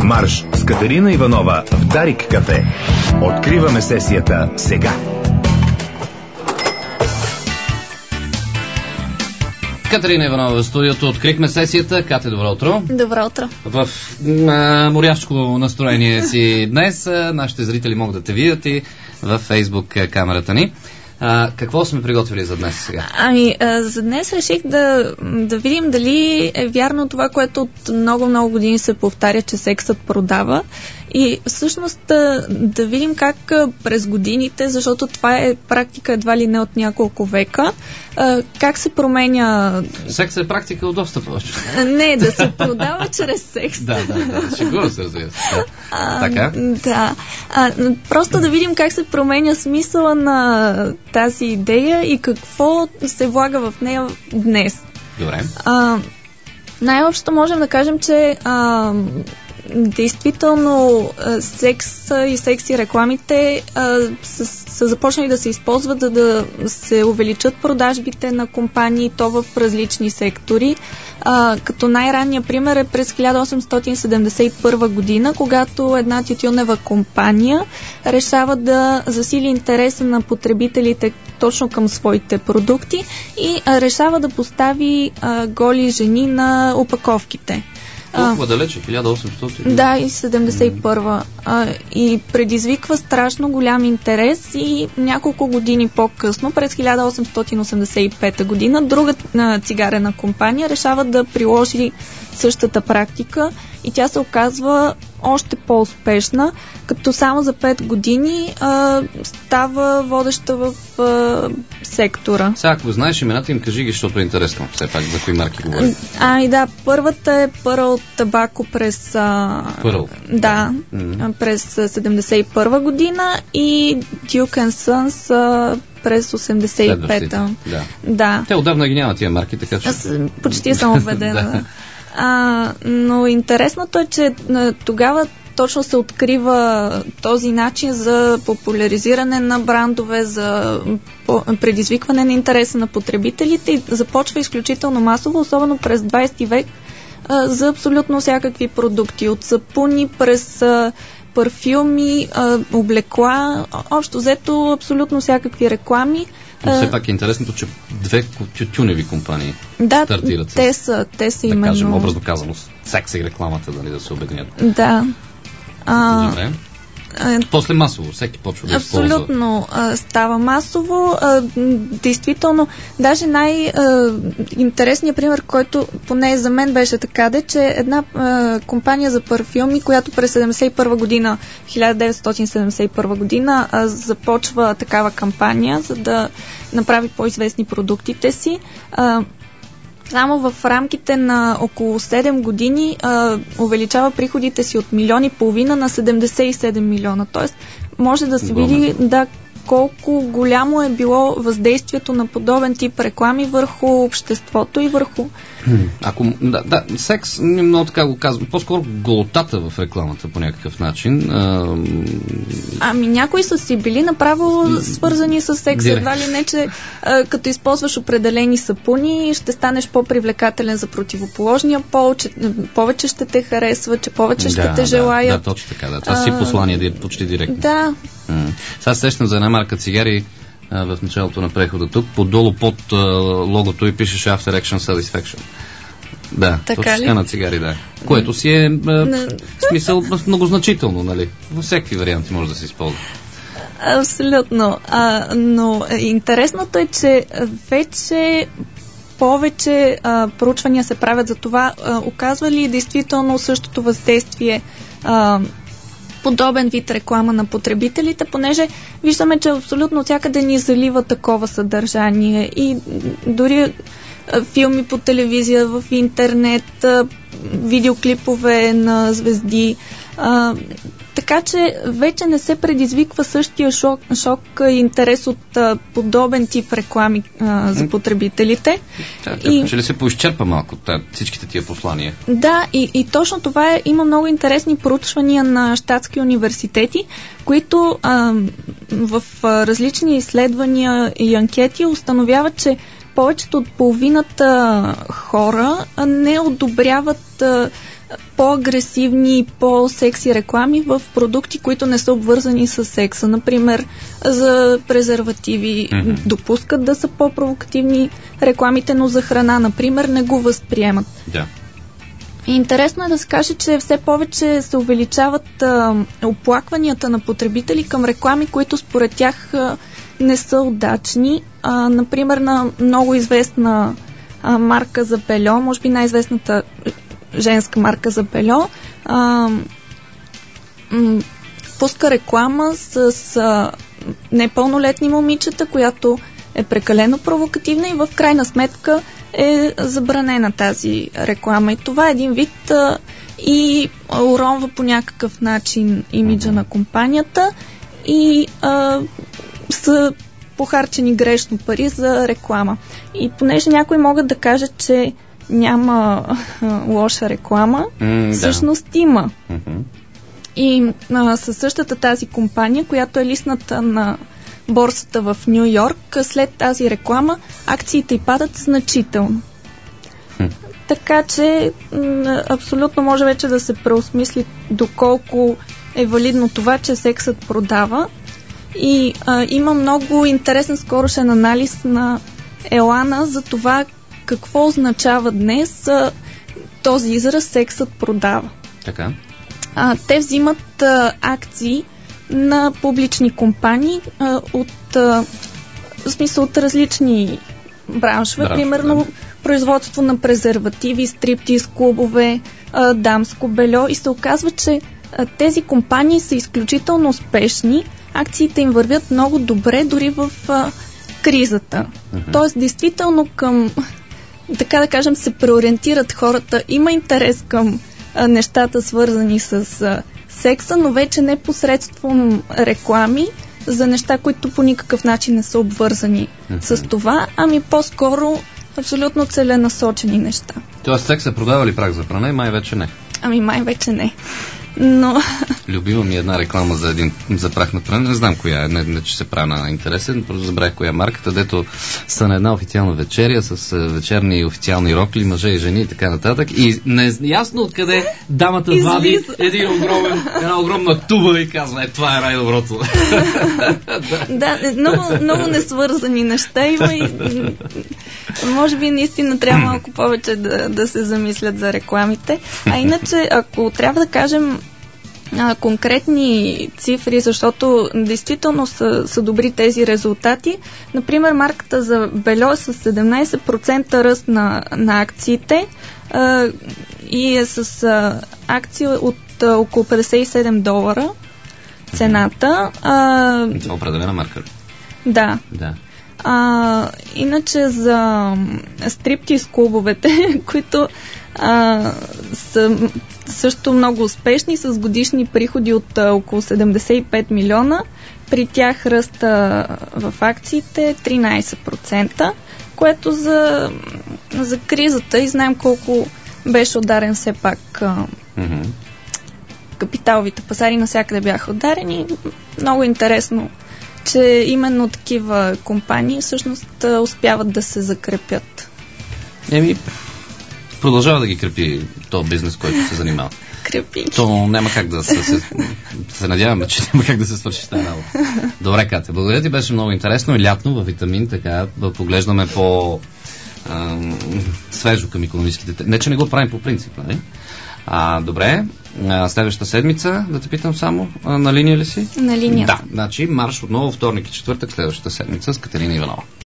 Марш с Катерина Иванова в Дарик кафе. Откриваме сесията сега. Катерина Иванова в студиото. Открихме сесията. Кате, добро утро. Добро утро. В моряшко настроение си днес. Нашите зрители могат да те видят и във Фейсбук камерата ни. Какво сме приготвили за днес сега? За днес реших да видим дали е вярно това, което от много години се повтаря, че сексът продава. И всъщност да видим как през годините, защото това е практика едва ли не от няколко века, как се променя... Секс е практика от доста повече. Не, да се продава чрез секс. Да, шегува се, разбира се. Така? Да. Просто да видим как се променя смисъла на тази идея и какво се влага в нея днес. Добре. Най-общо можем да кажем, че действително секс и секси рекламите са започнали да се използват, за да се увеличат продажбите на компании, то в различни сектори. Като най-ранният пример е през 1871 година, когато една тютюнева компания решава да засили интереса на потребителите точно към своите продукти и решава да постави голи жени на опаковките. Толкова далече, 1800? Да, и 71-а. И предизвиква страшно голям интерес и няколко години по-късно, през 1885 година, друга цигарена компания решава да приложи същата практика и тя се оказва още по-успешна, като само за 5 години става водеща в сектора. Сега, ако знаеш имената им, кажи ги, защото е интересно. Все пак, за кои марки говорим. Да, първата е Pearl Tobacco през... Pearl? Да, през 71 година и Duke & Sons през 85-та. Да. Те отдавна ги няма тия марки, така че... Аз почти съм убедена. Но интересното е, че тогава точно се открива този начин за популяризиране на брандове, за предизвикване на интереса на потребителите и започва изключително масово, особено през 20 век, за абсолютно всякакви продукти. От сапуни през парфюми, облекла, общо взето абсолютно всякакви реклами. Но все пак е интересното, че две тютюневи компании стартират те са именно... Да кажем, образно казано, секса и рекламата, да се обединят. Да. Добре. После масово, всеки почва да използва. Абсолютно става масово. Действително, даже най-интересният пример, който поне за мен беше така, че една компания за парфюми, която през 1971 година започва такава кампания, за да направи по-известни продуктите си. Само в рамките на около 7 години увеличава приходите си от 1,5 милиона на 77 милиона. Тоест, може да се види колко голямо е било въздействието на подобен тип реклами върху обществото и върху... Секс, много така го казвам, по-скоро голотата в рекламата по някакъв начин. Някои са си били направо свързани с секс. Едва ли не, че като използваш определени сапуни, ще станеш по-привлекателен за противоположния пол, че повече ще те харесва, че повече ще те желаят. Да, точно така. Това си послание почти директно. Да. Сега сещам за една марка цигари в началото на прехода тук. Подолу под логото и пишеше After Action Satisfaction. Да, точно на цигари, да. Което си е смисъл многозначително, нали? Във всеки варианти може да се използва. Абсолютно. Но интересното е, че вече повече проучвания се правят за това. Оказва ли действително същото въздействие подобен вид реклама на потребителите, понеже виждаме, че абсолютно всякъде ни залива такова съдържание и дори филми по телевизия, в интернет, видеоклипове на звезди. Така че вече не се предизвиква същия шок и интерес от подобен тип реклами за потребителите. Че ли се поизчерпа малко всичките тия послания? Да, и точно това е. Има много интересни проучвания на щатски университети, които в различни изследвания и анкети установяват, че повечето от половината хора не одобряват по-агресивни, по-секси реклами в продукти, които не са обвързани с секса. Например, за презервативи допускат да са по-провокативни рекламите, но за храна, например, не го възприемат. Да. И интересно е да се каже, че все повече се увеличават оплакванията на потребители към реклами, които според тях не са удачни. Например, на много известна марка за бельо, може би най-известната женска марка за бельо, пуска реклама с непълнолетни момичета, която е прекалено провокативна и в крайна сметка е забранена тази реклама. И това е един вид и уронва по някакъв начин имиджа на компанията и са похарчени грешно пари за реклама. И понеже някои могат да кажат, че няма лоша реклама, всъщност има. И със същата тази компания, която е листната на борсата в Ню Йорк, след тази реклама акциите й падат значително. Така че абсолютно може вече да се преосмисли доколко е валидно това, че сексът продава. И има много интересен скорошен анализ на Елана за това какво означава днес този израз "сексът продава". Така. Те взимат акции на публични компании от различни браншове, примерно производство на презервативи, стриптиз клубове, дамско бельо, и се оказва, че тези компании са изключително успешни, акциите им вървят много добре дори в кризата. Тоест, действително към, така да кажем, се преориентират хората, има интерес към нещата свързани с секса, но вече не посредством реклами за неща, които по никакъв начин не са обвързани с това, ами по-скоро абсолютно целенасочени неща. Тоест секса продава ли прах за пране? Май вече не. Ами май вече не. Но... Любима ми една реклама за прах на пране. Не знам коя е, не че се прави на интересен, просто забравих коя марката, дето са на една официална вечеря с вечерни официални рокли, мъже и жени и така нататък. И неясно откъде дамата вади една огромна туба и казва: това е най-доброто. Да, много несвързани неща има и може би наистина трябва малко повече да се замислят за рекламите. А иначе, ако трябва да кажем конкретни цифри, защото действително са добри тези резултати. Например, марката за бельо е с 17% ръст на акциите и е с акции от около $57 цената. Това определена марка. Да. Иначе за стриптиз клубовете, които са също много успешни, с годишни приходи от около 75 милиона. При тях ръста в акциите е 13%, което за кризата, и знаем колко беше ударен все пак капиталовите пазари, навсякъде бяха ударени. Много интересно, че именно такива компании всъщност успяват да се закрепят. Продължава да ги крепи този бизнес, който се занимава. Крепи. То няма как да се надяваме, че няма как да се свърши тази работа. Добре, Катя, благодаря ти, беше много интересно и лятно във Витамин, така да поглеждаме по свежо към икономическите. Не, че не го правим по принцип, нали? Добре, следващата седмица, да те питам само, на линия ли си? На линия. Да, значи марш отново вторник и четвъртък следващата седмица с Катерина Иванова.